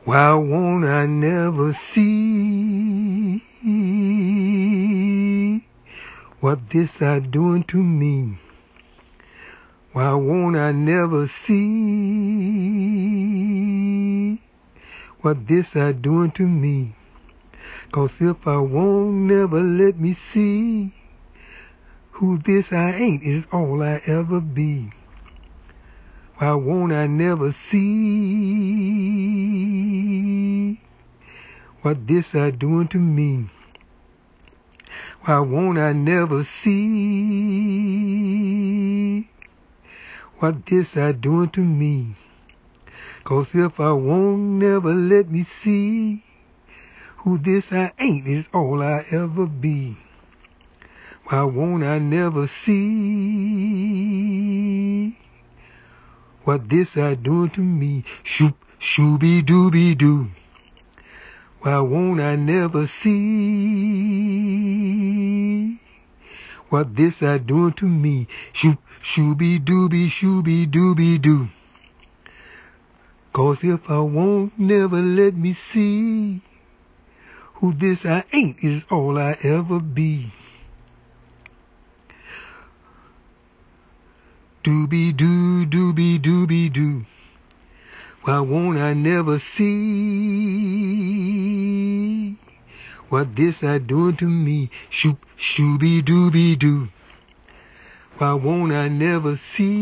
Why won't I never see what this are doing to me? Why won't I never see what this are doing to me? 'Cause if I won't never let me see who this I ain't is all I ever be. Why won't I never see what this are doing to me? Why won't I never see what this are doing to me? 'Cause if I won't never let me see who this I ain't is all I ever be. Why won't I never see what this are doing to me? Shoop, shooby dooby doo. Why won't I never see what this are doing to me? Shoop, shooby dooby doo. 'Cause if I won't never let me see who this I ain't is all I ever be. Dooby doo. Why won't I never see what this are doing to me? Shoop, shooby dooby doo. Why won't I never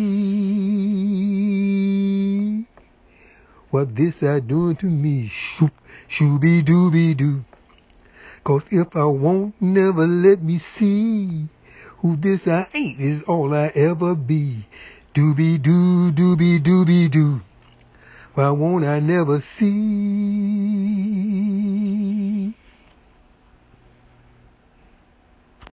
see what this are doing to me? Shoop, shooby dooby doo. 'Cause if I won't never let me see who this I ain't is all I ever be. Dooby doo. Why won't I never see